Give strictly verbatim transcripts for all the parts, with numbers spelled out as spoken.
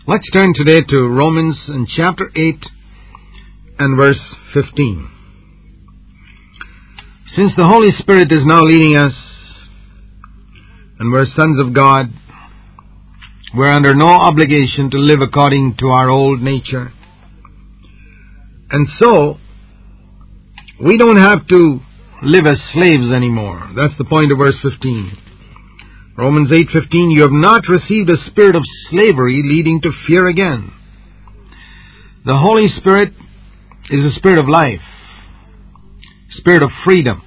Let's turn today to Romans in chapter eight and verse fifteen. Since the Holy Spirit is now leading us and we're sons of God, we're under no obligation to live according to our old nature. And so, we don't have to live as slaves anymore. That's the point of verse fifteen. Romans eight fifteen, you have not received a spirit of slavery leading to fear again. The Holy Spirit is a spirit of life, spirit of freedom.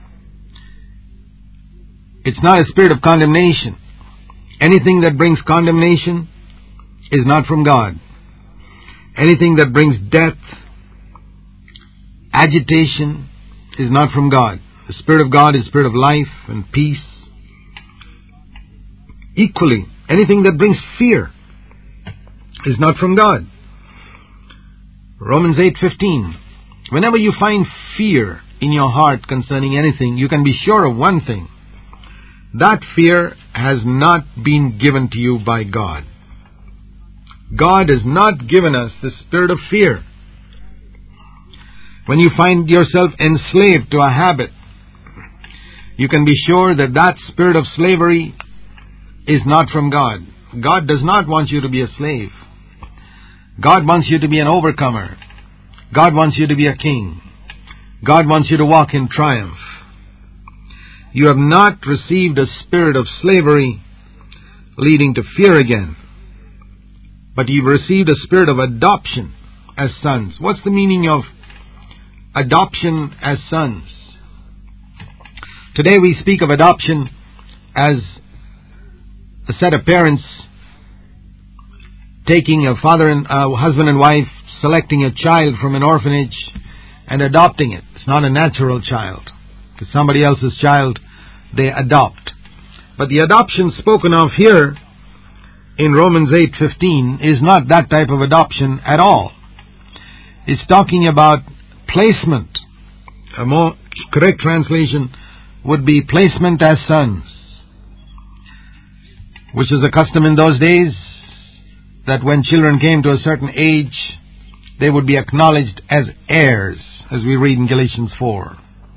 It's not a spirit of condemnation. Anything that brings condemnation is not from God. Anything that brings death, agitation, is not from God. The Spirit of God is a spirit of life and peace. Equally, anything that brings fear is not from God. Romans eight fifteen. Whenever you find fear in your heart concerning anything, you can be sure of one thing. That fear has not been given to you by God. God has not given us the spirit of fear. When you find yourself enslaved to a habit, you can be sure that that spirit of slavery is not from God. God does not want you to be a slave. God wants you to be an overcomer. God wants you to be a king. God wants you to walk in triumph. You have not received a spirit of slavery leading to fear again, but you've received a spirit of adoption as sons. What's the meaning of adoption as sons? Today we speak of adoption as a set of parents taking a father and a husband and wife, selecting a child from an orphanage and adopting it. It's not a natural child. It's somebody else's child they adopt. But the adoption spoken of here in Romans eight fifteen is not that type of adoption at all. It's talking about placement. A more correct translation would be placement as sons, which is a custom in those days that when children came to a certain age, they would be acknowledged as heirs, as we read in Galatians four.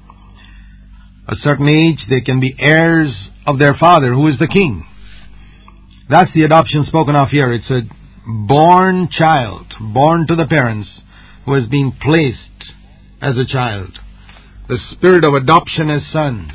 A certain age, they can be heirs of their father, who is the king. That's the adoption spoken of here. It's a born child, born to the parents, who has been placed as a child. The spirit of adoption as sons.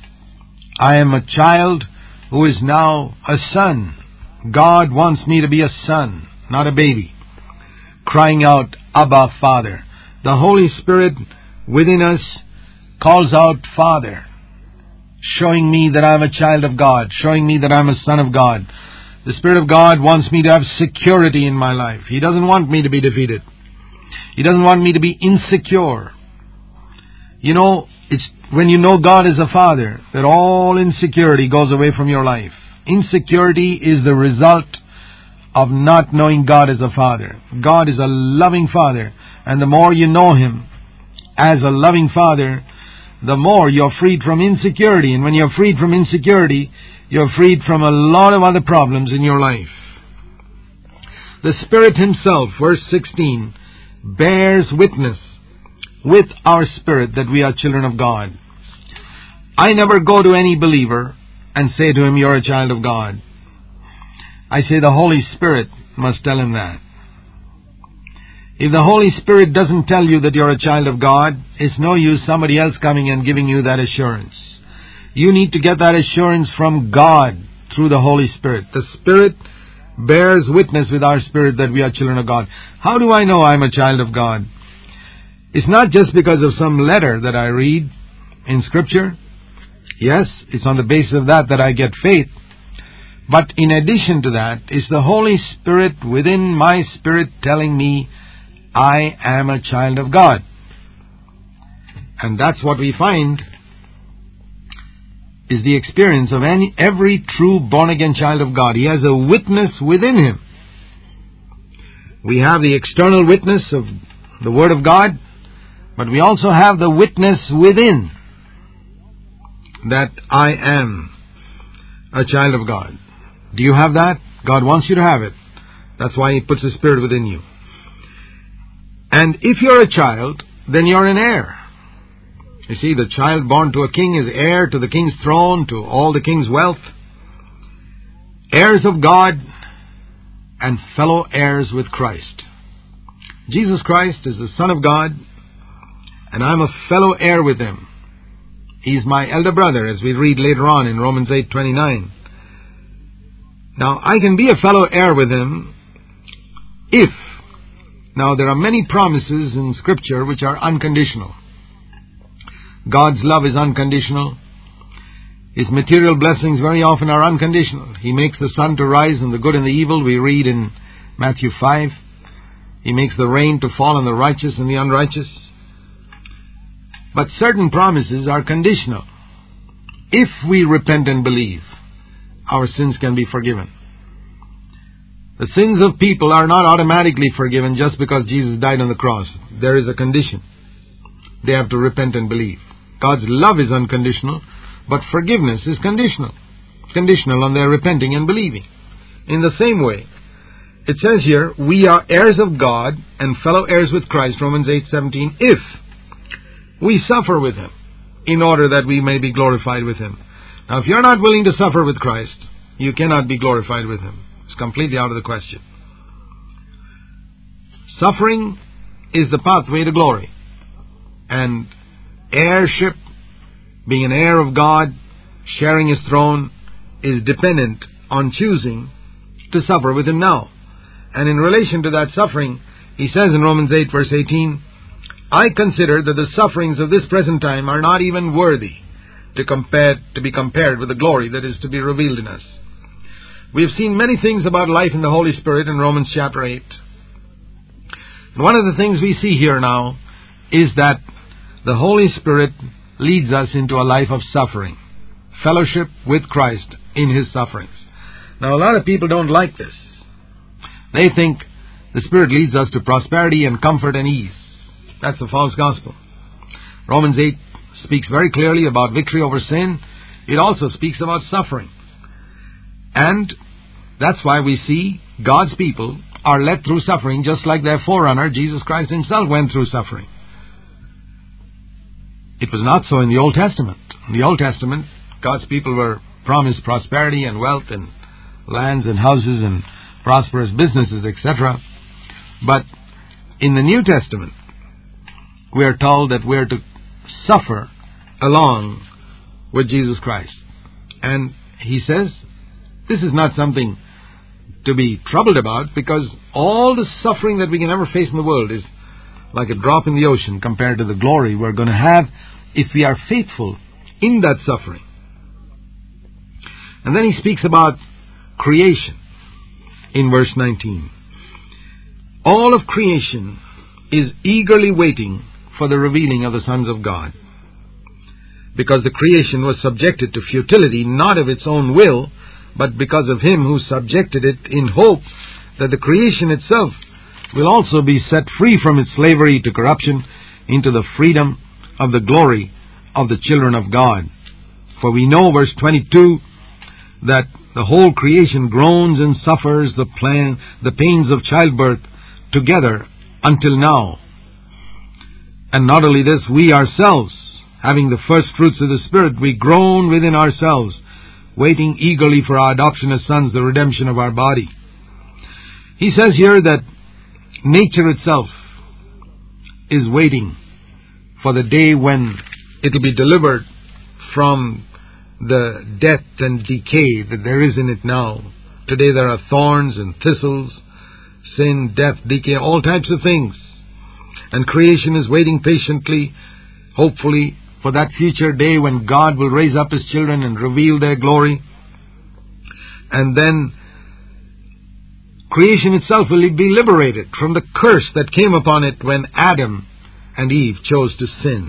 I am a child who is now a son. God wants me to be a son, not a baby, crying out, Abba, Father. The Holy Spirit within us calls out, Father, showing me that I'm a child of God, showing me that I'm a son of God. The Spirit of God wants me to have security in my life. He doesn't want me to be defeated. He doesn't want me to be insecure. You know, it's when you know God is a Father that all insecurity goes away from your life. Insecurity is the result of not knowing God as a Father. God is a loving Father, and the more you know Him as a loving Father, the more you're freed from insecurity. And when you're freed from insecurity, you're freed from a lot of other problems in your life. The Spirit Himself, verse sixteen, bears witness with our spirit that we are children of God. I never go to any believer and say to him, you're a child of God. I say the Holy Spirit must tell him that. If the Holy Spirit doesn't tell you that you're a child of God, it's no use somebody else coming and giving you that assurance. You need to get that assurance from God through the Holy Spirit. The Spirit bears witness with our spirit that we are children of God. How do I know I'm a child of God? It's not just because of some letter that I read in Scripture. Yes, it's on the basis of that that I get faith. But in addition to that, it's the Holy Spirit within my spirit telling me I am a child of God. And that's what we find is the experience of any every true born-again child of God. He has a witness within him. We have the external witness of the Word of God, but we also have the witness within that I am a child of God. Do you have that? God wants you to have it. That's why He puts His Spirit within you. And if you're a child, then you're an heir. You see, the child born to a king is heir to the king's throne, to all the king's wealth. Heirs of God and fellow heirs with Christ. Jesus Christ is the Son of God, and I'm a fellow heir with Him. He's my elder brother, as we read later on in Romans eight twenty-nine. Now, I can be a fellow heir with Him if... Now, there are many promises in Scripture which are unconditional. God's love is unconditional. His material blessings very often are unconditional. He makes the sun to rise on the good and the evil, we read in Matthew five. He makes the rain to fall on the righteous and the unrighteous. But certain promises are conditional. If we repent and believe, our sins can be forgiven. The sins of people are not automatically forgiven just because Jesus died on the cross. There is a condition. They have to repent and believe. God's love is unconditional, but forgiveness is conditional. It's conditional on their repenting and believing. In the same way, it says here, we are heirs of God and fellow heirs with Christ, Romans eight seventeen, if we suffer with Him, in order that we may be glorified with Him. Now, if you're not willing to suffer with Christ, you cannot be glorified with Him. It's completely out of the question. Suffering is the pathway to glory. And heirship, being an heir of God, sharing His throne, is dependent on choosing to suffer with Him now. And in relation to that suffering, He says in Romans eight verse eighteen, I consider that the sufferings of this present time are not even worthy to compare, to be compared with the glory that is to be revealed in us. We have seen many things about life in the Holy Spirit in Romans chapter eight. And one of the things we see here now is that the Holy Spirit leads us into a life of suffering, fellowship with Christ in His sufferings. Now, a lot of people don't like this. They think the Spirit leads us to prosperity and comfort and ease. That's a false gospel. Romans eight speaks very clearly about victory over sin. It also speaks about suffering. And that's why we see God's people are led through suffering just like their forerunner, Jesus Christ Himself, went through suffering. It was not so in the Old Testament. In the Old Testament, God's people were promised prosperity and wealth and lands and houses and prosperous businesses, et cetera. But in the New Testament, we are told that we are to suffer along with Jesus Christ. And He says, this is not something to be troubled about, because all the suffering that we can ever face in the world is like a drop in the ocean compared to the glory we're going to have if we are faithful in that suffering. And then He speaks about creation in verse nineteen. All of creation is eagerly waiting for the revealing of the sons of God, because the creation was subjected to futility, not of its own will, but because of Him who subjected it, in hope that the creation itself will also be set free from its slavery to corruption into the freedom of the glory of the children of God. For we know, verse twenty-two, that the whole creation groans and suffers the plan, the pains of childbirth together until now. And not only this, we ourselves, having the first fruits of the Spirit, we groan within ourselves, waiting eagerly for our adoption as sons, the redemption of our body. He says here that nature itself is waiting for the day when it will be delivered from the death and decay that there is in it now. Today there are thorns and thistles, sin, death, decay, all types of things. And creation is waiting patiently, hopefully, for that future day when God will raise up His children and reveal their glory. And then creation itself will be liberated from the curse that came upon it when Adam and Eve chose to sin.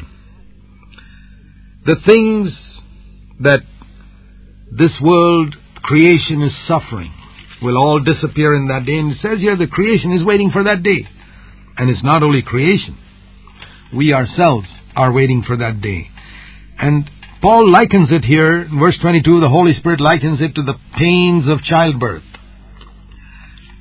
The things that this world, creation, is suffering will all disappear in that day. And it says here the creation is waiting for that day. And it's not only creation. We ourselves are waiting for that day. And Paul likens it here, in verse twenty-two, the Holy Spirit likens it to the pains of childbirth.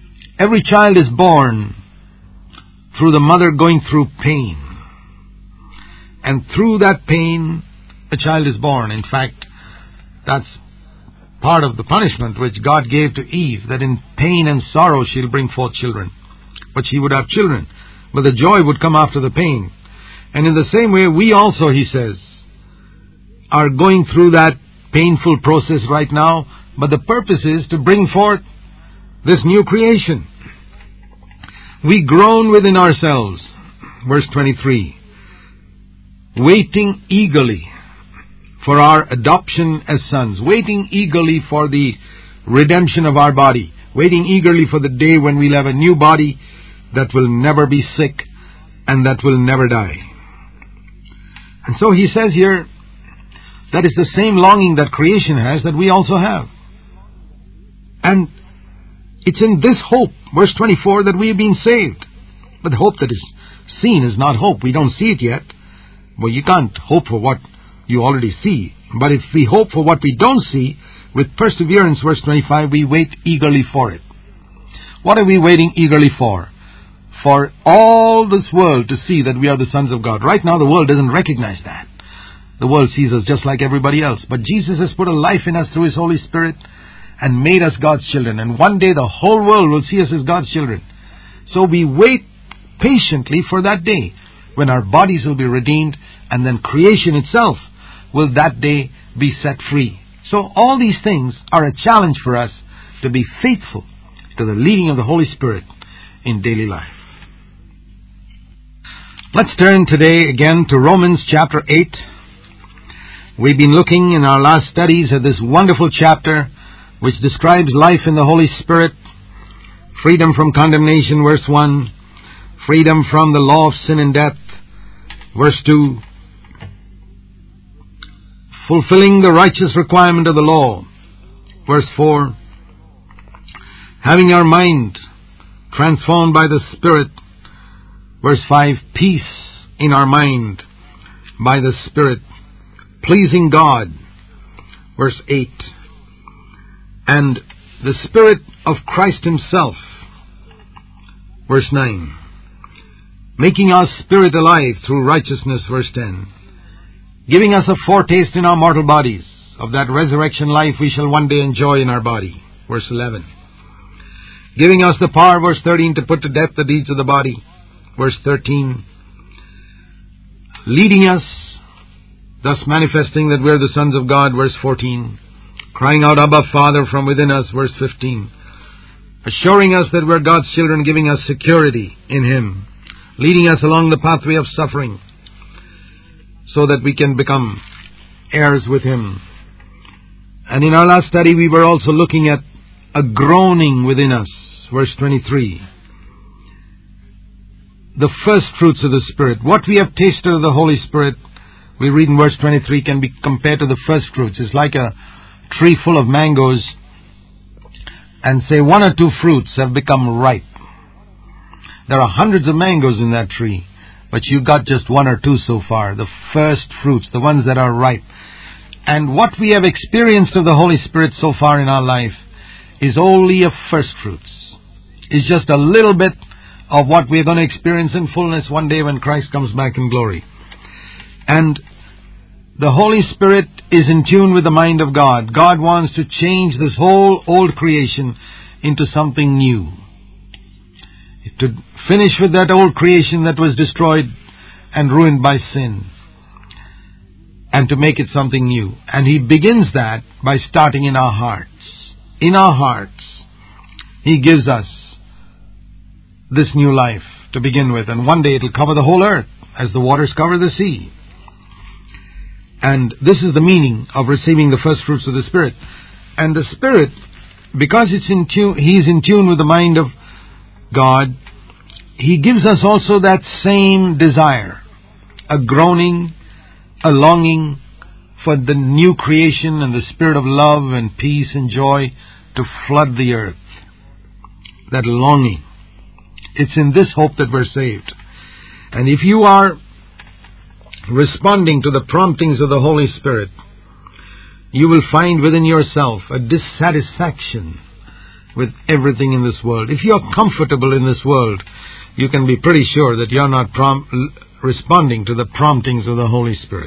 Every child is born through the mother going through pain. And through that pain, a child is born. In fact, that's part of the punishment which God gave to Eve, that in pain and sorrow she'll bring forth children. But she would have children. But the joy would come after the pain. And in the same way, we also, he says, are going through that painful process right now. But the purpose is to bring forth this new creation. We groan within ourselves, verse twenty-three, waiting eagerly for our adoption as sons, waiting eagerly for the redemption of our body, waiting eagerly for the day when we'll have a new body that will never be sick and that will never die. And so he says here, that is the same longing that creation has that we also have. And it's in this hope, verse twenty-four, that we have been saved. But the hope that is seen is not hope. We don't see it yet. Well, you can't hope for what you already see. But if we hope for what we don't see, with perseverance, verse twenty-five, we wait eagerly for it. What are we waiting eagerly for? For all this world to see that we are the sons of God. Right now the world doesn't recognize that. The world sees us just like everybody else. But Jesus has put a life in us through His Holy Spirit and made us God's children. And one day the whole world will see us as God's children. So we wait patiently for that day when our bodies will be redeemed, and then creation itself will that day be set free. So all these things are a challenge for us to be faithful to the leading of the Holy Spirit in daily life. Let's turn today again to Romans chapter eight. We've been looking in our last studies at this wonderful chapter which describes life in the Holy Spirit, freedom from condemnation, verse one, freedom from the law of sin and death, verse two, fulfilling the righteous requirement of the law, verse four, having our mind transformed by the Spirit, verse five, peace in our mind by the Spirit, pleasing God, verse eight, and the Spirit of Christ Himself, verse nine, making our spirit alive through righteousness, verse ten, giving us a foretaste in our mortal bodies of that resurrection life we shall one day enjoy in our body, verse eleven, giving us the power, verse thirteen, to put to death the deeds of the body, verse thirteen, leading us, thus manifesting that we are the sons of God, verse fourteen, crying out, Abba, Father, from within us, verse fifteen, assuring us that we are God's children, giving us security in Him, leading us along the pathway of suffering so that we can become heirs with Him. And in our last study we were also looking at a groaning within us, verse twenty-three. The first fruits of the Spirit. What we have tasted of the Holy Spirit, we read in verse twenty-three, can be compared to the first fruits. It's like a tree full of mangoes, and say one or two fruits have become ripe. There are hundreds of mangoes in that tree, but you got just one or two so far, the first fruits, the ones that are ripe. And what we have experienced of the Holy Spirit so far in our life is only a first fruits. It's just a little bit of what we're going to experience in fullness one day when Christ comes back in glory. And the Holy Spirit is in tune with the mind of God. God wants to change this whole old creation into something new. To finish with that old creation that was destroyed and ruined by sin, and to make it something new. And He begins that by starting in our hearts. In our hearts, He gives us this new life to begin with, and one day it will cover the whole earth as the waters cover the sea. And this is the meaning of receiving the first fruits of the Spirit. And the Spirit, because it's in tune, He is in tune with the mind of God, He gives us also that same desire, a groaning, a longing for the new creation and the spirit of love and peace and joy to flood the earth. That longing. It's in this hope that we're saved. And if you are responding to the promptings of the Holy Spirit, you will find within yourself a dissatisfaction with everything in this world. If you're comfortable in this world, you can be pretty sure that you're not prom- responding to the promptings of the Holy Spirit.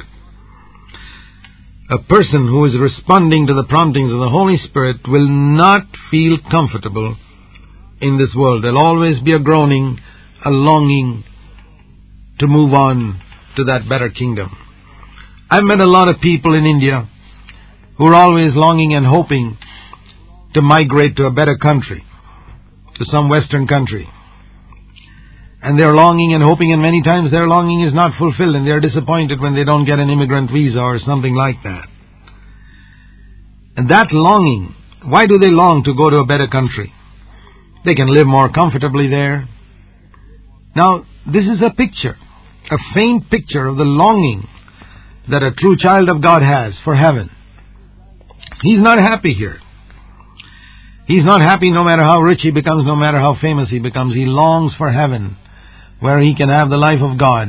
A person who is responding to the promptings of the Holy Spirit will not feel comfortable in this world. There'll always be a groaning, a longing to move on to that better kingdom. I've met a lot of people in India who are always longing and hoping to migrate to a better country, to some Western country. And they're longing and hoping, and many times their longing is not fulfilled, and they're disappointed when they don't get an immigrant visa or something like that. And that longing, why do they long to go to a better country? They can live more comfortably there. Now, this is a picture, a faint picture of the longing that a true child of God has for heaven. He's not happy here. He's not happy no matter how rich he becomes, no matter how famous he becomes. He longs for heaven, where he can have the life of God.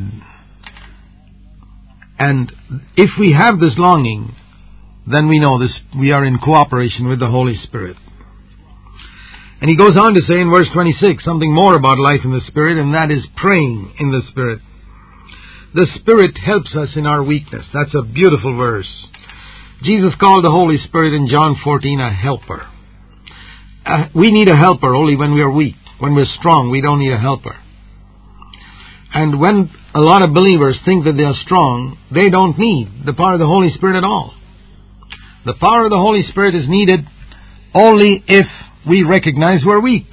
And if we have this longing, then we know this, we are in cooperation with the Holy Spirit. And he goes on to say in verse twenty-six something more about life in the Spirit, and that is praying in the Spirit. The Spirit helps us in our weakness. That's a beautiful verse. Jesus called the Holy Spirit in John fourteen a helper. Uh, we need a helper only when we are weak. When we're strong, we don't need a helper. And when a lot of believers think that they are strong, they don't need the power of the Holy Spirit at all. The power of the Holy Spirit is needed only if we recognize we're weak.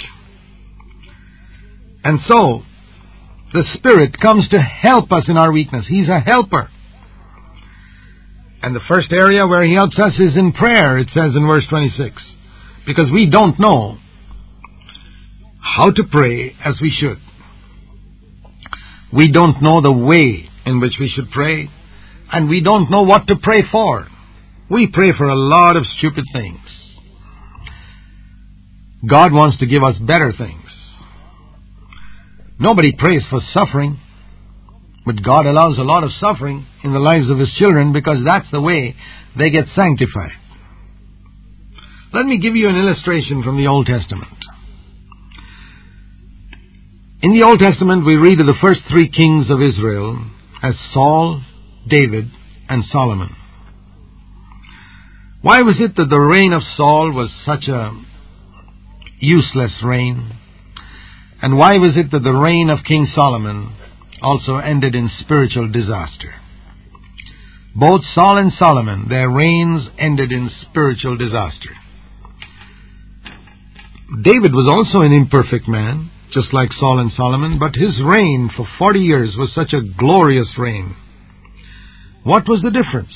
And so, the Spirit comes to help us in our weakness. He's a helper. And the first area where He helps us is in prayer, it says in verse twenty-six. Because we don't know how to pray as we should. We don't know the way in which we should pray, and we don't know what to pray for. We pray for a lot of stupid things. God wants to give us better things. Nobody prays for suffering, but God allows a lot of suffering in the lives of His children because that's the way they get sanctified. Let me give you an illustration from the Old Testament. In the Old Testament, we read of the first three kings of Israel as Saul, David, and Solomon. Why was it that the reign of Saul was such a useless reign? And why was it that the reign of King Solomon also ended in spiritual disaster? Both Saul and Solomon, their reigns ended in spiritual disaster. David was also an imperfect man, just like Saul and Solomon, but his reign for forty years was such a glorious reign. What was the difference?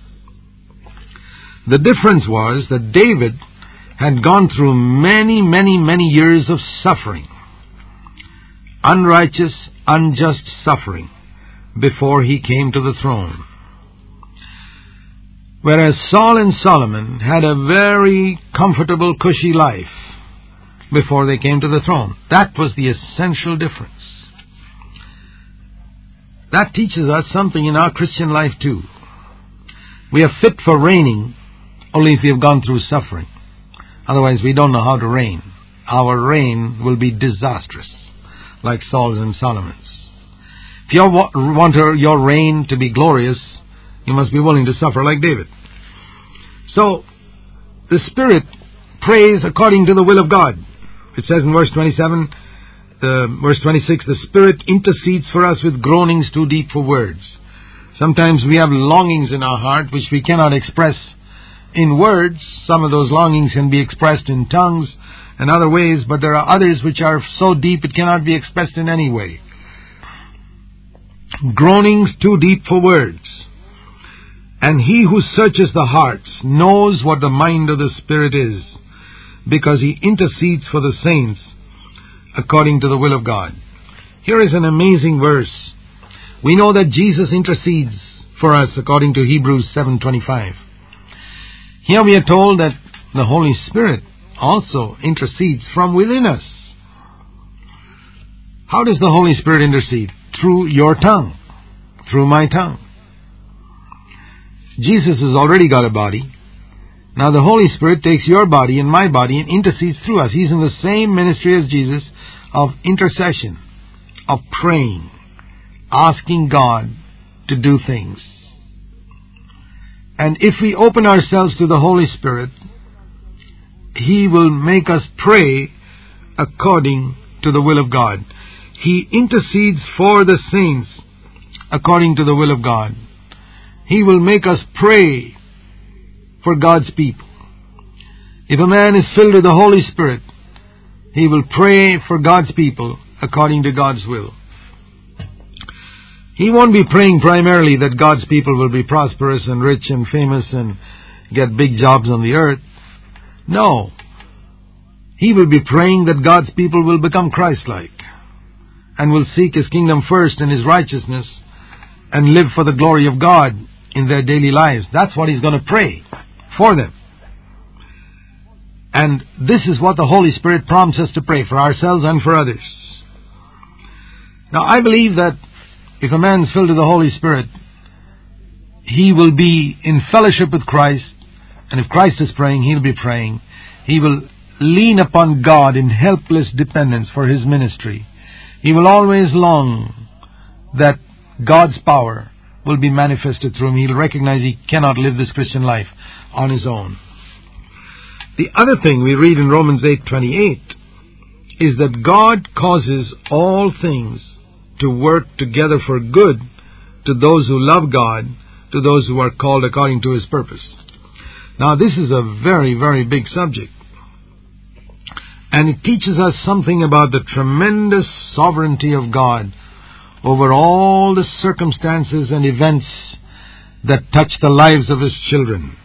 The difference was that David had gone through many, many, many years of suffering, unrighteous, unjust suffering, before he came to the throne. Whereas Saul and Solomon had a very comfortable, cushy life before they came to the throne. That was the essential difference. That teaches us something in our Christian life too. We are fit for reigning only if we have gone through suffering. Otherwise we don't know how to reign. Our reign will be disastrous, like Saul's and Solomon's. If you want your reign to be glorious, you must be willing to suffer like David. So, the Spirit prays according to the will of God. It says in verse twenty-seven, the, verse twenty-six, the Spirit intercedes for us with groanings too deep for words. Sometimes we have longings in our heart which we cannot express in words. Some of those longings can be expressed in tongues and other ways, but there are others which are so deep it cannot be expressed in any way. Groanings too deep for words. And He who searches the hearts knows what the mind of the Spirit is, because He intercedes for the saints according to the will of God. Here is an amazing verse. We know that Jesus intercedes for us according to Hebrews seven twenty-five. Here we are told that the Holy Spirit also intercedes from within us. How does the Holy Spirit intercede? Through your tongue, through my tongue. Jesus has already got a body. Now the Holy Spirit takes your body and my body and intercedes through us. He's in the same ministry as Jesus of intercession, of praying, asking God to do things. And if we open ourselves to the Holy Spirit, He will make us pray according to the will of God. He intercedes for the saints according to the will of God. He will make us pray for God's people. If a man is filled with the Holy Spirit, he will pray for God's people according to God's will. He won't be praying primarily that God's people will be prosperous and rich and famous and get big jobs on the earth. No. He will be praying that God's people will become Christ-like and will seek His kingdom first and His righteousness and live for the glory of God in their daily lives. That's what he's going to pray for them. And this is what the Holy Spirit prompts us to pray for ourselves and for others. Now, I believe that if a man is filled with the Holy Spirit, he will be in fellowship with Christ, and if Christ is praying, he'll be praying. He will lean upon God in helpless dependence for his ministry. He will always long that God's power will be manifested through him. He'll recognize he cannot live this Christian life on his own. The other thing we read in Romans eight twenty-eight is that God causes all things to work together for good to those who love God, to those who are called according to His purpose. Now, this is a very, very big subject. And it teaches us something about the tremendous sovereignty of God over all the circumstances and events that touch the lives of His children.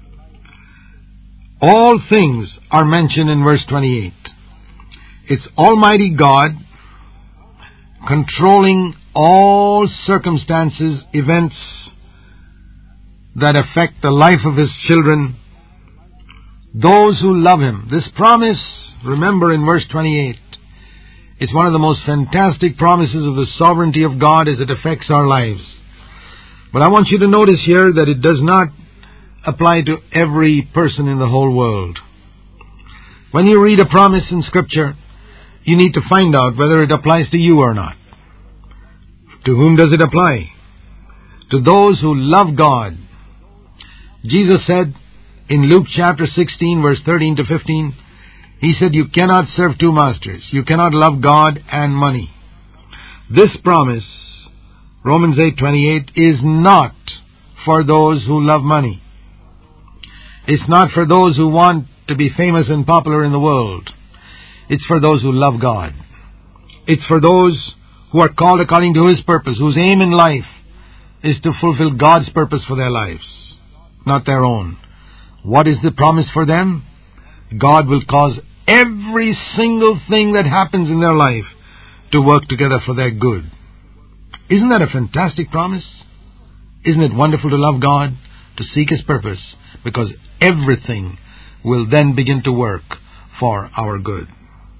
All things are mentioned in verse twenty-eight. It's Almighty God controlling all circumstances, events that affect the life of His children, those who love Him. This promise, remember in verse twenty-eight, it's one of the most fantastic promises of the sovereignty of God as it affects our lives. But I want you to notice here that it does not apply to every person in the whole world. When you read a promise in Scripture, you need to find out whether it applies to you or not. To whom does it apply? To those who love God. Jesus said in Luke chapter sixteen, verse thirteen to fifteen, He said, you cannot serve two masters. You cannot love God and money. This promise, Romans eight twenty-eight, is not for those who love money. It's not for those who want to be famous and popular in the world. It's for those who love God. It's for those who are called according to His purpose, whose aim in life is to fulfill God's purpose for their lives, not their own. What is the promise for them? God will cause every single thing that happens in their life to work together for their good. Isn't that a fantastic promise? Isn't it wonderful to love God, to seek His purpose, because everything will then begin to work for our good.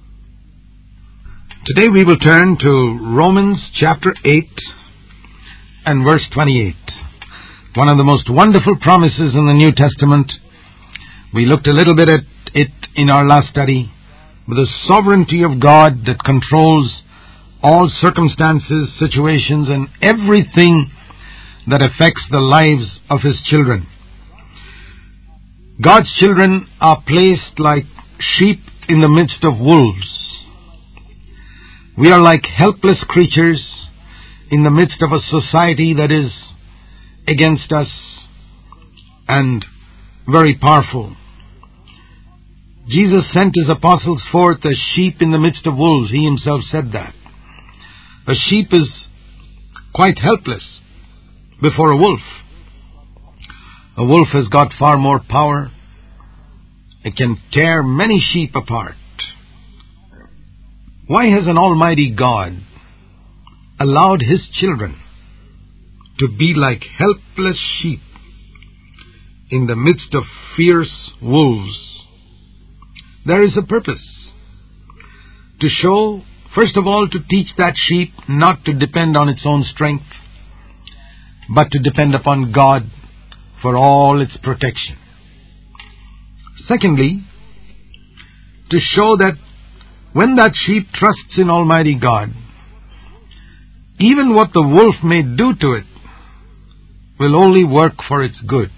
Today we will turn to Romans chapter eight and verse twenty-eight. One of the most wonderful promises in the New Testament. We looked a little bit at it in our last study. With the sovereignty of God that controls all circumstances, situations, and everything that affects the lives of His children. God's children are placed like sheep in the midst of wolves. We are like helpless creatures in the midst of a society that is against us and very powerful. Jesus sent His apostles forth as sheep in the midst of wolves. He Himself said that. A sheep is quite helpless before a wolf. A wolf has got far more power. It can tear many sheep apart. Why has an Almighty God allowed His children to be like helpless sheep in the midst of fierce wolves? There is a purpose. To show, first of all, to teach that sheep not to depend on its own strength, but to depend upon God for all its protection. Secondly, to show that when that sheep trusts in Almighty God, even what the wolf may do to it will only work for its good.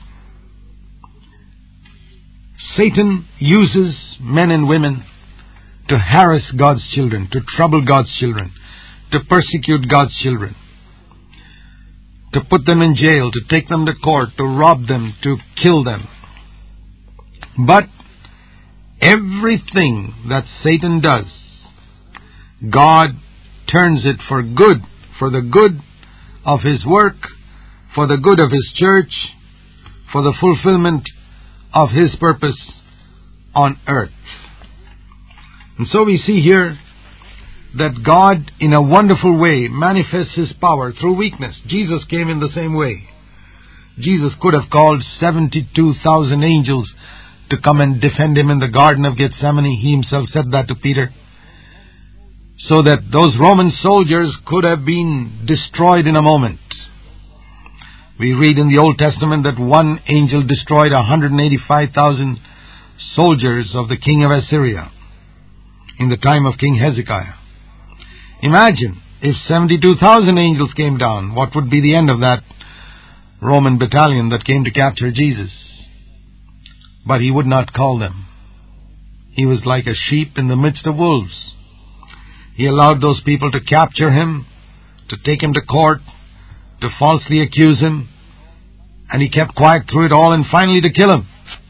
Satan uses men and women to harass God's children, to trouble God's children, to persecute God's children, to put them in jail, to take them to court, to rob them, to kill them. But everything that Satan does, God turns it for good, for the good of His work, for the good of His church, for the fulfillment of His purpose on earth. And so we see here that God, in a wonderful way, manifests His power through weakness. Jesus came in the same way. Jesus could have called seventy-two thousand angels to come and defend Him in the Garden of Gethsemane. He Himself said that to Peter. So that those Roman soldiers could have been destroyed in a moment. We read in the Old Testament that one angel destroyed one hundred eighty-five thousand soldiers of the king of Assyria in the time of King Hezekiah. Imagine if seventy-two thousand angels came down, what would be the end of that Roman battalion that came to capture Jesus? But He would not call them. He was like a sheep in the midst of wolves. He allowed those people to capture Him, to take Him to court, to falsely accuse Him, and He kept quiet through it all, and finally to kill Him.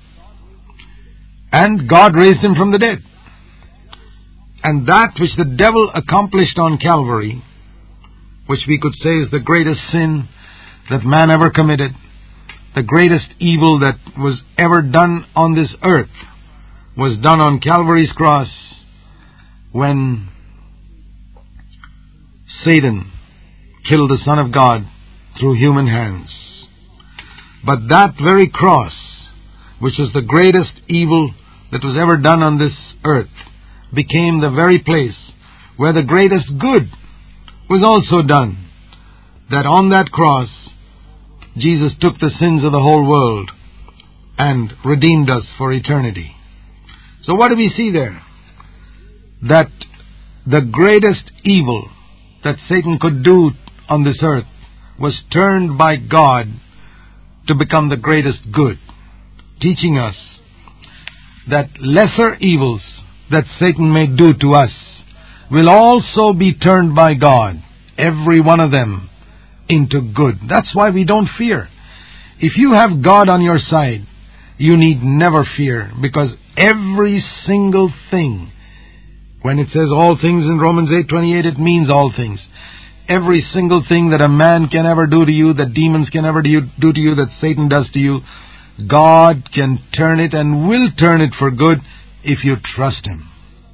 And God raised Him from the dead. And that which the devil accomplished on Calvary, which we could say is the greatest sin that man ever committed, the greatest evil that was ever done on this earth, was done on Calvary's cross when Satan killed the Son of God through human hands. But that very cross, which was the greatest evil that was ever done on this earth, became the very place where the greatest good was also done. That on that cross, Jesus took the sins of the whole world and redeemed us for eternity. So what do we see there? That the greatest evil that Satan could do on this earth was turned by God to become the greatest good, teaching us that lesser evils that Satan may do to us will also be turned by God, every one of them, into good. That's why we don't fear. If you have God on your side, you need never fear, because every single thing, when it says all things in Romans eight twenty-eight, it means all things. Every single thing that a man can ever do to you, that demons can ever do to you, that Satan does to you, God can turn it and will turn it for good if you trust Him.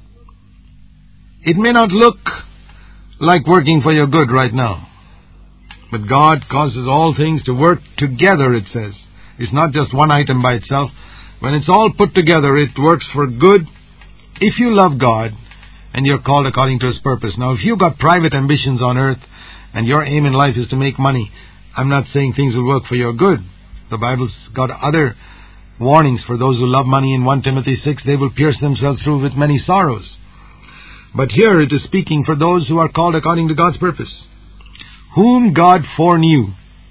It may not look like working for your good right now, but God causes all things to work together, it says. It's not just one item by itself. When it's all put together, it works for good if you love God and you're called according to His purpose. Now, if you've got private ambitions on earth and your aim in life is to make money, I'm not saying things will work for your good. The Bible's got other warnings for those who love money. In First Timothy six, they will pierce themselves through with many sorrows. But here it is speaking for those who are called according to God's purpose. Whom God foreknew,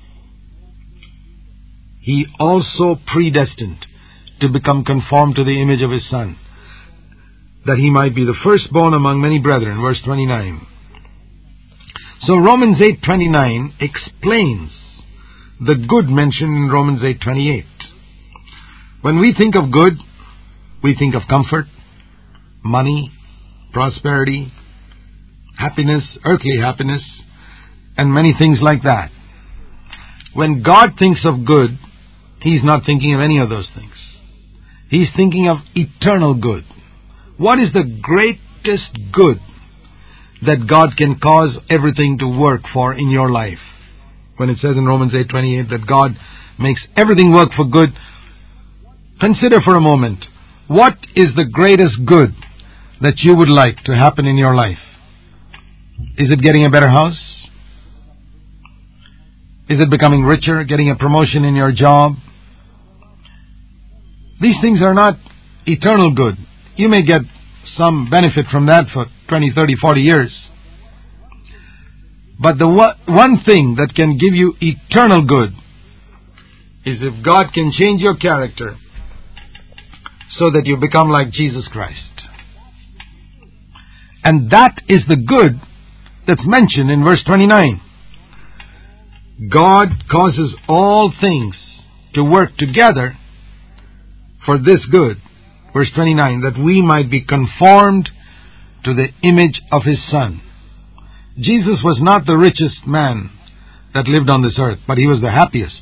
He also predestined to become conformed to the image of His Son, that He might be the firstborn among many brethren. Verse twenty-nine. So Romans eight twenty-nine explains the good mentioned in Romans eight twenty-eight. When we think of good, we think of comfort, money, prosperity, happiness, earthly happiness, and many things like that. When God thinks of good, He's not thinking of any of those things. He's thinking of eternal good. What is the greatest good that God can cause everything to work for in your life? When it says in Romans eight twenty-eight that God makes everything work for good, consider for a moment, what is the greatest good that you would like to happen in your life? Is it getting a better house? Is it becoming richer, getting a promotion in your job? These things are not eternal good. You may get some benefit from that for twenty, thirty, forty years. But the one thing that can give you eternal good is if God can change your character so that you become like Jesus Christ. And that is the good that's mentioned in verse twenty-nine. God causes all things to work together for this good, verse twenty-nine, that we might be conformed to the image of His Son. Jesus was not the richest man that lived on this earth, but He was the happiest.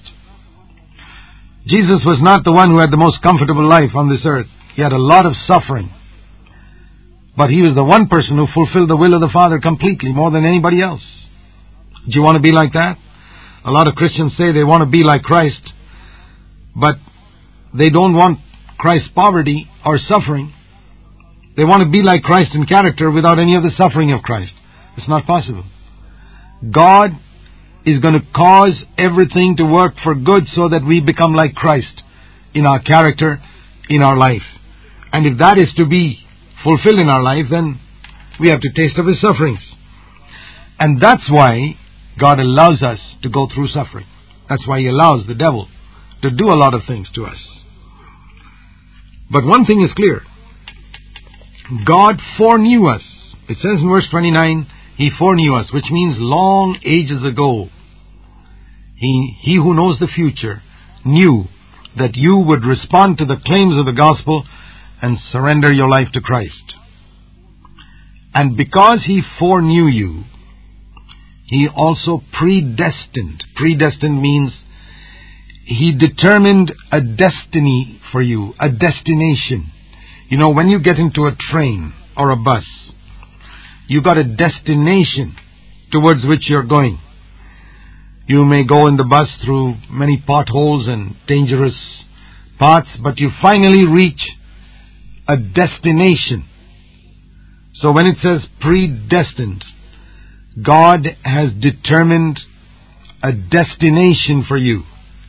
Jesus was not the one who had the most comfortable life on this earth. He had a lot of suffering. But He was the one person who fulfilled the will of the Father completely, more than anybody else. Do you want to be like that? A lot of Christians say they want to be like Christ, but they don't want Christ's poverty or suffering. They want to be like Christ in character without any of the suffering of Christ. It's not possible. God is going to cause everything to work for good so that we become like Christ in our character, in our life. And if that is to be fulfilled in our life, then we have to taste of His sufferings. And that's why God allows us to go through suffering. That's why He allows the devil to do a lot of things to us. But one thing is clear. God foreknew us. It says in verse twenty-nine, He foreknew us, which means long ages ago. He, he who knows the future knew that you would respond to the claims of the gospel and surrender your life to Christ. And because He foreknew you, He also predestined. Predestined means He determined a destiny for you, a destination. You know, when you get into a train or a bus, you got a destination towards which you're going. You may go in the bus through many potholes and dangerous paths, but you finally reach a destination. So when it says predestined, God has determined a destination for you.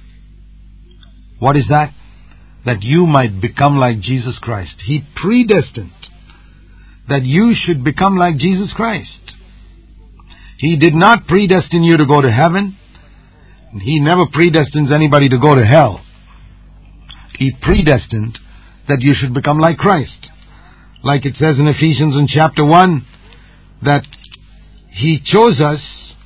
What is that? That you might become like Jesus Christ. He predestined that you should become like Jesus Christ. He did not predestine you to go to heaven. He never predestines anybody to go to hell. He predestined that you should become like Christ. Like it says in Ephesians in chapter one, that He chose us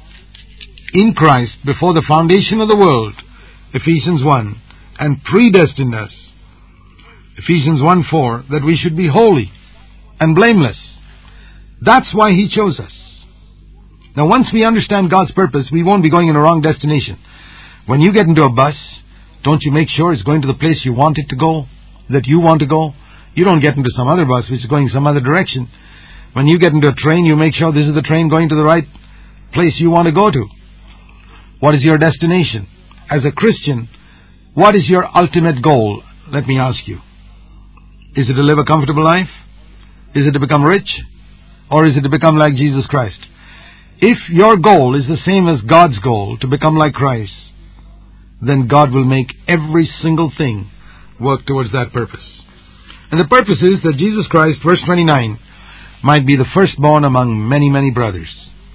in Christ before the foundation of the world, Ephesians one, and predestined us, Ephesians one four, that we should be holy and blameless. That's why He chose us. Now once we understand God's purpose, we won't be going in a wrong destination. When you get into a bus, don't you make sure it's going to the place you want it to go, that you want to go? You don't get into some other bus which is going some other direction. When you get into a train, you make sure this is the train going to the right place you want to go to. What is your destination? As a Christian, what is your ultimate goal? Let me ask you. Is it to live a comfortable life? Is it to become rich? Or is it to become like Jesus Christ? If your goal is the same as God's goal, to become like Christ, then God will make every single thing work towards that purpose. And the purpose is that Jesus Christ, verse twenty-nine, might be the firstborn among many, many brothers.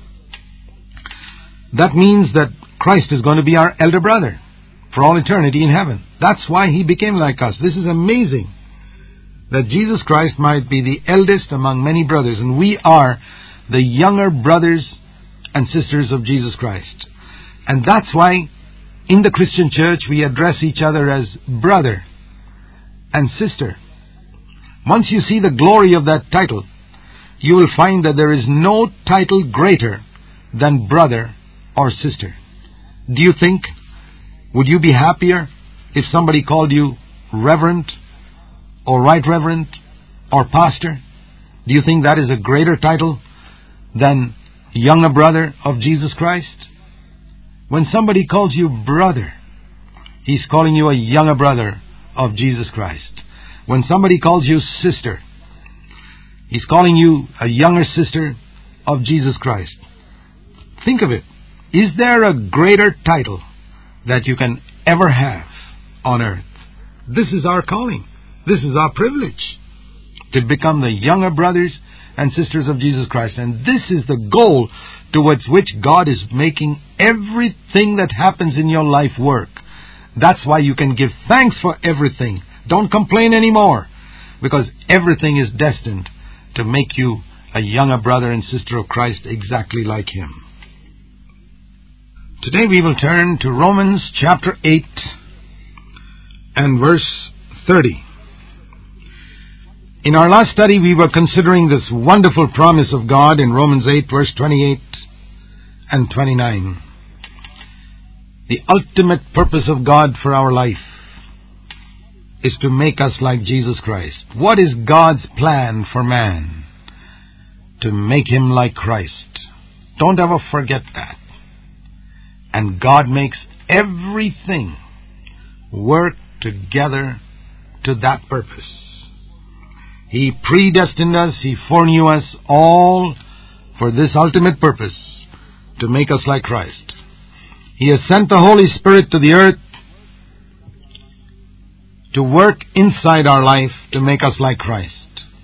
That means that Christ is going to be our elder brother for all eternity in heaven. That's why He became like us. This is amazing. That Jesus Christ might be the eldest among many brothers, and we are the younger brothers and sisters of Jesus Christ. And that's why in the Christian church we address each other as brother and sister. Once you see the glory of that title, you will find that there is no title greater than brother or sister. Do you think, would you be happier if somebody called you reverend or right reverend or pastor? Do you think that is a greater title than younger brother of Jesus Christ? When somebody calls you brother, he's calling you a younger brother of Jesus Christ. When somebody calls you sister, he's calling you a younger sister of Jesus Christ. Think of it. Is there a greater title that you can ever have on earth? This is our calling. This is our privilege, to become the younger brothers and sisters of Jesus Christ. And this is the goal towards which God is making everything that happens in your life work. That's why you can give thanks for everything. Don't complain anymore, because everything is destined to make you a younger brother and sister of Christ exactly like Him. Today we will turn to Romans chapter eight and verse thirty. In our last study we were considering this wonderful promise of God in Romans eight verse twenty-eight and twenty-nine. The ultimate purpose of God for our life is to make us like Jesus Christ. What is God's plan for man? To make him like Christ. Don't ever forget that. And God makes everything work together to that purpose. He predestined us, He foreknew us all for this ultimate purpose, to make us like Christ. He has sent the Holy Spirit to the earth to work inside our life to make us like Christ.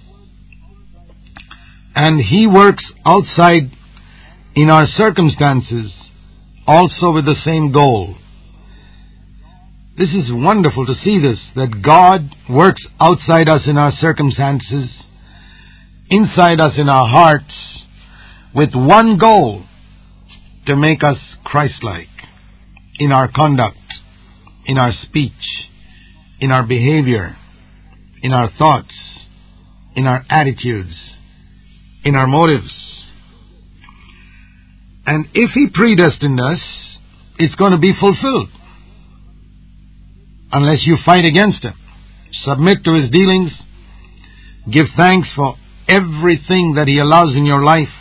And He works outside in our circumstances also with the same goal. This is wonderful to see this, that God works outside us in our circumstances, inside us in our hearts, with one goal, to make us Christ-like in our conduct, in our speech, in our behavior, in our thoughts, in our attitudes, in our motives. And if He predestined us, it's going to be fulfilled. Unless you fight against Him. Submit to His dealings. Give thanks for everything that He allows in your life.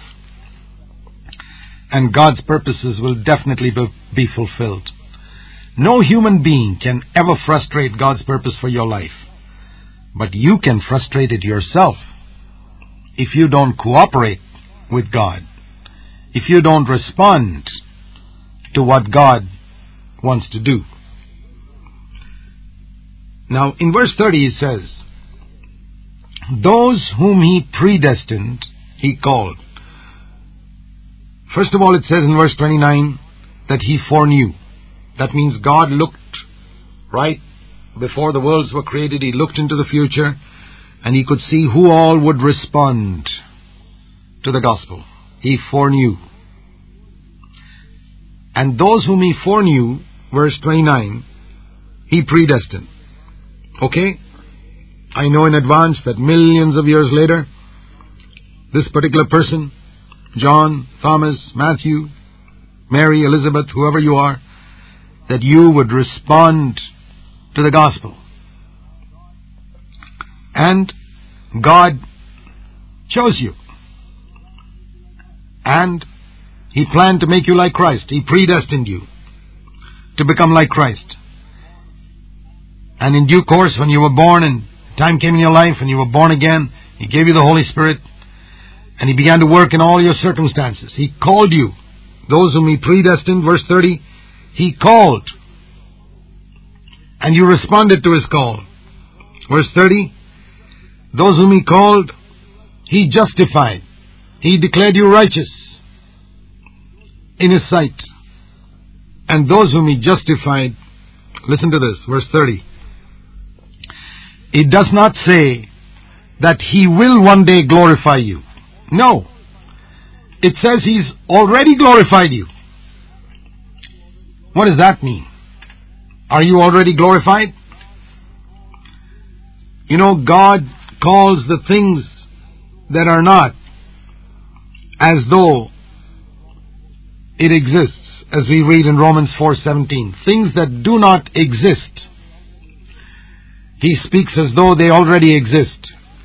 And God's purposes will definitely be fulfilled. No human being can ever frustrate God's purpose for your life. But you can frustrate it yourself if you don't cooperate with God. If you don't respond to what God wants to do. Now, in verse thirty it says, those whom He predestined, He called. First of all, it says in verse twenty-nine that He foreknew. That means God looked right before the worlds were created. He looked into the future and He could see who all would respond to the gospel. He foreknew. And those whom He foreknew, verse twenty-nine, He predestined. Okay? I know in advance that millions of years later, this particular person, John, Thomas, Matthew, Mary, Elizabeth, whoever you are, that you would respond to the gospel. And God chose you. And He planned to make you like Christ. He predestined you to become like Christ. And in due course, when you were born and time came in your life and you were born again, He gave you the Holy Spirit and He began to work in all your circumstances. He called you. Those whom He predestined, verse thirty, He called. And you responded to His call. Verse thirty, those whom He called, He justified. He declared you righteous in His sight. And those whom He justified, listen to this, verse thirty. It does not say that He will one day glorify you. No. It says He's already glorified you. What does that mean? Are you already glorified? You know, God calls the things that are not as though it exists, as we read in Romans four seventeen. Things that do not exist, He speaks as though they already exist.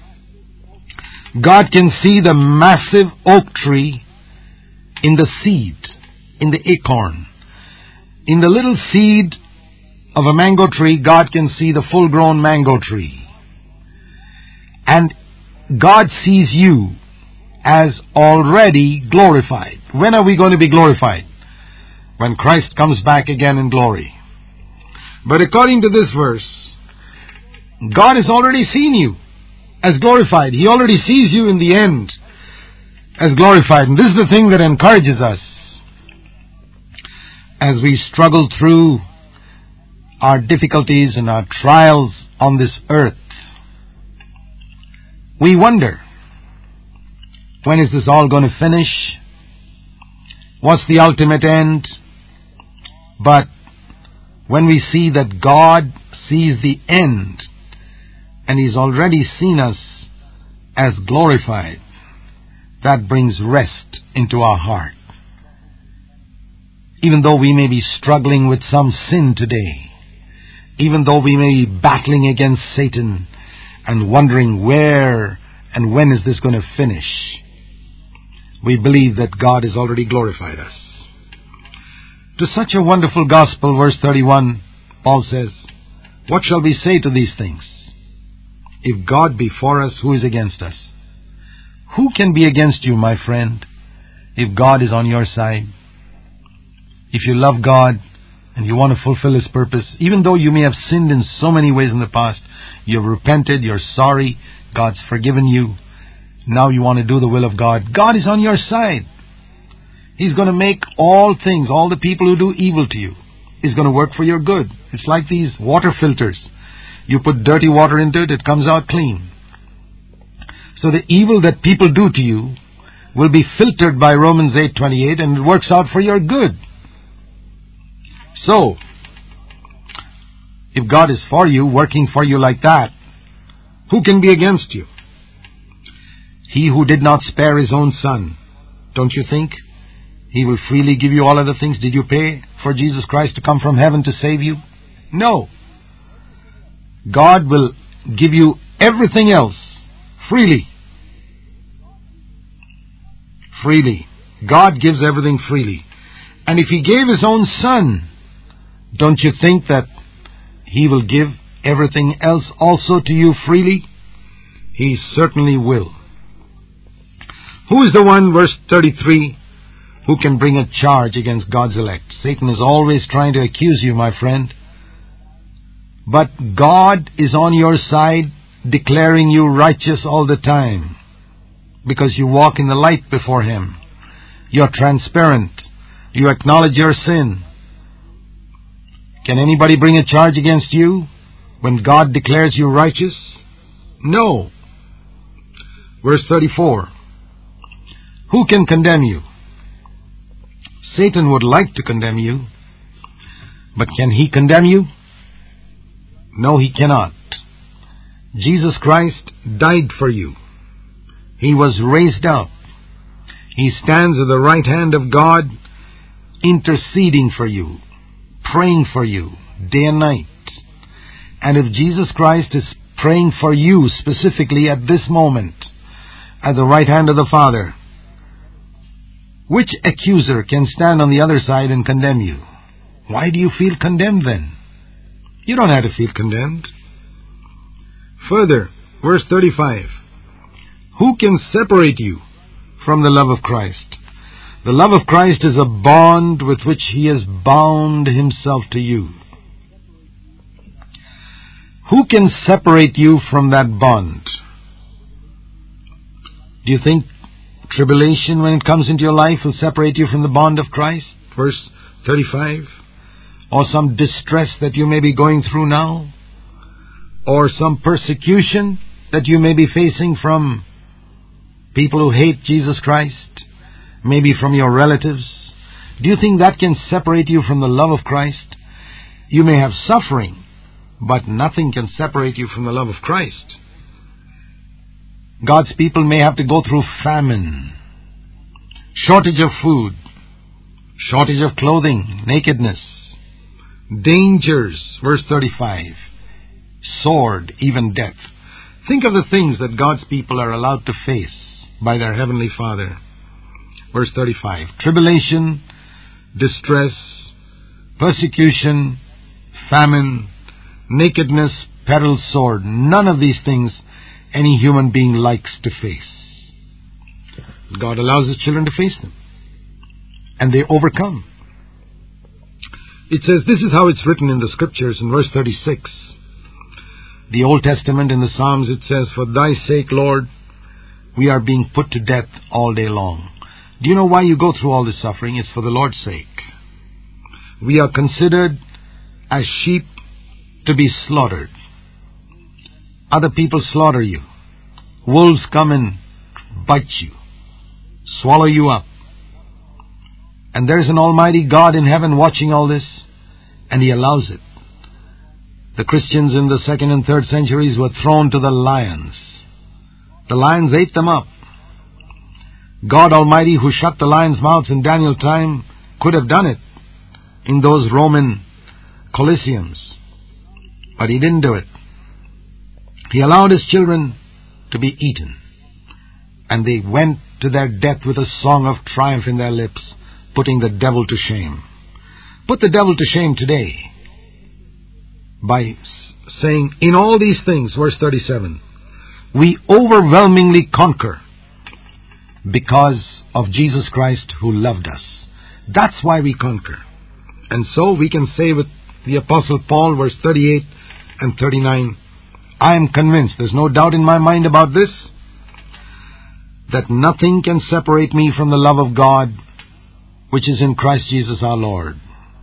God can see the massive oak tree in the seed, in the acorn. In the little seed of a mango tree, God can see the full-grown mango tree. And God sees you as already glorified. When are we going to be glorified? When Christ comes back again in glory. But according to this verse, God has already seen you as glorified. He already sees you in the end as glorified. And this is the thing that encourages us as we struggle through our difficulties and our trials on this earth. We wonder, when is this all going to finish? What's the ultimate end? But when we see that God sees the end, and He's already seen us as glorified, that brings rest into our heart. Even though we may be struggling with some sin today, even though we may be battling against Satan and wondering where and when is this going to finish, we believe that God has already glorified us. To such a wonderful gospel, verse thirty-one, Paul says, "What shall we say to these things? If God be for us, who is against us? Who can be against you, my friend, if God is on your side?" If you love God and you want to fulfill His purpose, even though you may have sinned in so many ways in the past, you've repented, you're sorry, God's forgiven you, now you want to do the will of God, God is on your side. He's going to make all things, all the people who do evil to you, is going to work for your good. It's like these water filters. You put dirty water into it, it comes out clean. So the evil that people do to you will be filtered by Romans eight twenty-eight, and it works out for your good. So, if God is for you, working for you like that, who can be against you? He who did not spare His own Son, don't you think He will freely give you all other things? Did you pay for Jesus Christ to come from heaven to save you? No. God will give you everything else freely. Freely. God gives everything freely. And if He gave His own Son, don't you think that He will give everything else also to you freely? He certainly will. Who is the one, verse thirty-three, who can bring a charge against God's elect? Satan is always trying to accuse you, my friend. But God is on your side, declaring you righteous all the time, because you walk in the light before Him. You're transparent. You acknowledge your sin. Can anybody bring a charge against you when God declares you righteous? No. Verse thirty-four. Who can condemn you? Satan would like to condemn you, but can he condemn you? No, he cannot. Jesus Christ died for you. He was raised up. He stands at the right hand of God, interceding for you, praying for you day and night. And if Jesus Christ is praying for you specifically at this moment, at the right hand of the Father, which accuser can stand on the other side and condemn you? Why do you feel condemned then? You don't have to feel condemned. Further, verse thirty-five. Who can separate you from the love of Christ? The love of Christ is a bond with which He has bound Himself to you. Who can separate you from that bond? Do you think tribulation, when it comes into your life, will separate you from the bond of Christ? Verse thirty-five. Or some distress that you may be going through now? Or some persecution that you may be facing from people who hate Jesus Christ? Maybe from your relatives? Do you think that can separate you from the love of Christ? You may have suffering, but nothing can separate you from the love of Christ. God's people may have to go through famine, shortage of food, shortage of clothing, nakedness, dangers, verse thirty-five, sword, even death. Think of the things that God's people are allowed to face by their Heavenly Father. Verse thirty-five, tribulation, distress, persecution, famine, nakedness, peril, sword. None of these things any human being likes to face. God allows His children to face them, and they overcome. It says, this is how it's written in the Scriptures in verse thirty-six. The Old Testament, in the Psalms, it says, "For thy sake, Lord, we are being put to death all day long." Do you know why you go through all this suffering? It's for the Lord's sake. We are considered as sheep to be slaughtered. Other people slaughter you. Wolves come and bite you, swallow you up. And there's an almighty God in heaven watching all this, and He allows it. The Christians in the second and third centuries were thrown to the lions. The lions ate them up. God Almighty, who shut the lions' mouths in Daniel's time, could have done it in those Roman Colosseums. But He didn't do it. He allowed His children to be eaten. And they went to their death with a song of triumph in their lips, putting the devil to shame. Put the devil to shame today by saying, in all these things, verse thirty-seven, we overwhelmingly conquer because of Jesus Christ who loved us. That's why we conquer. And so we can say with the Apostle Paul, verse thirty-eight and thirty-nine, I am convinced, there's no doubt in my mind about this, that nothing can separate me from the love of God, which is in Christ Jesus our Lord.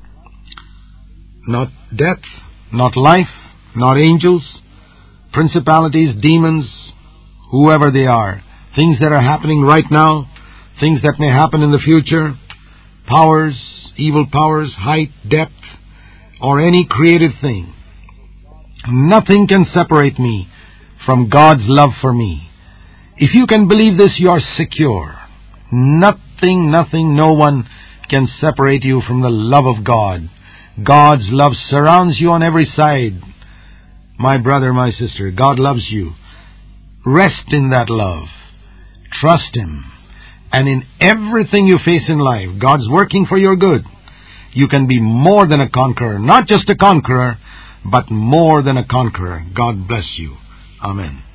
Not death, not life, not angels, principalities, demons, whoever they are, things that are happening right now, things that may happen in the future, powers, evil powers, height, depth, or any created thing. Nothing can separate me from God's love for me. If you can believe this, you are secure. Nothing, nothing, no one can separate you from the love of God. God's love surrounds you on every side. My brother, my sister, God loves you. Rest in that love. Trust Him. And in everything you face in life, God's working for your good. You can be more than a conqueror. Not just a conqueror, but more than a conqueror. God bless you. Amen.